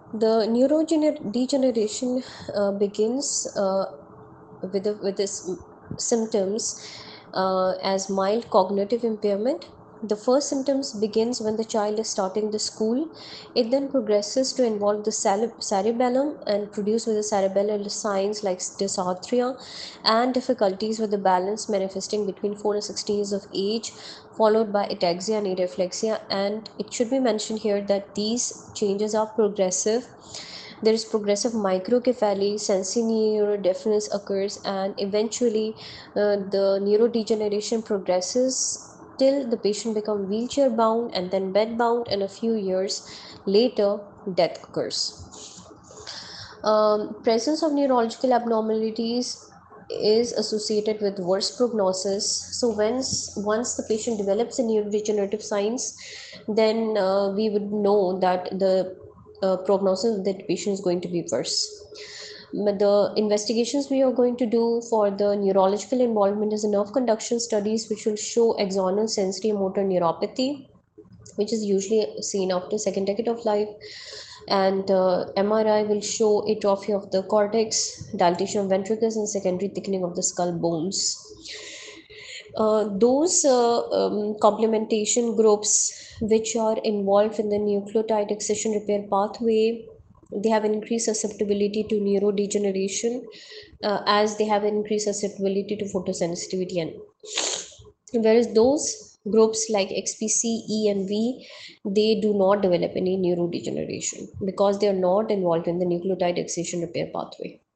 The neurodegeneration begins with this symptoms as mild cognitive impairment. The first symptoms begins when the child is starting the school. It then progresses to involve the cerebellum and produce with the cerebellar signs like dysarthria and difficulties with the balance manifesting between 4 and 16 years of age, followed by ataxia and areflexia. And it should be mentioned here that these changes are progressive. There is progressive microcephaly, sensorineural deafness occurs, and eventually the neurodegeneration progresses till the patient becomes wheelchair bound and then bed bound, and a few years later death occurs. Presence of neurological abnormalities is associated with worse prognosis. So once the patient develops a neurodegenerative signs, then we would know that the prognosis of that patient is going to be worse. But the investigations we are going to do for the neurological involvement is the nerve conduction studies, which will show axonal sensory motor neuropathy, which is usually seen after second decade of life, and MRI will show atrophy of the cortex, dilatation of ventricles, and secondary thickening of the skull bones. Those complementation groups which are involved in the nucleotide excision repair pathway, they have an increased susceptibility to neurodegeneration, as they have an increased susceptibility to photosensitivity. And whereas those groups like XPC, E, and V, they do not develop any neurodegeneration because they are not involved in the nucleotide excision repair pathway.